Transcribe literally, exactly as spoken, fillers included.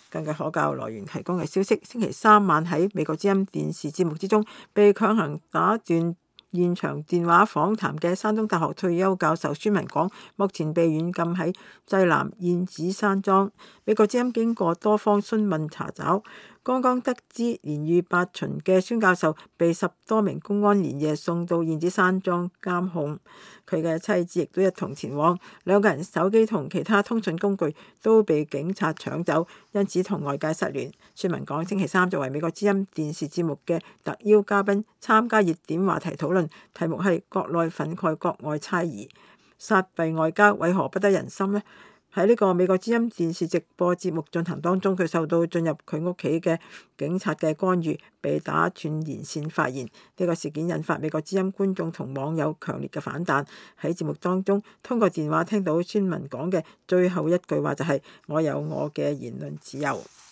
根據可靠來源提供嘅消息，星期三晚喺美國之音電視節目之中被強行打斷現場電話訪談嘅山東大學退休教授孫文港，目前被軟禁喺濟南燕子山莊。美國之音經過多方詢問查找，剛剛得知年逾八旬嘅孫教授被十多名公安連夜送到燕子山莊監控，佢嘅妻子亦都一同前往，兩個人手機同其他通訊工具都被警察搶走，因此同外界失聯。孫文港星期三作為美國之音電視節目嘅特邀嘉賓參加熱點話題討論，題目係國內憤慨國外猜疑，撒幣外交為何不得人心呢？喺呢個美國之音電視直播節目進行當中，佢受到進入佢屋企嘅警察嘅干預，被打斷連線發言。呢個事件引發美國之音觀眾同網友強烈嘅反彈。喺節目當中，通過電話聽到孫文港嘅最後一句話就係：我有我嘅言論自由。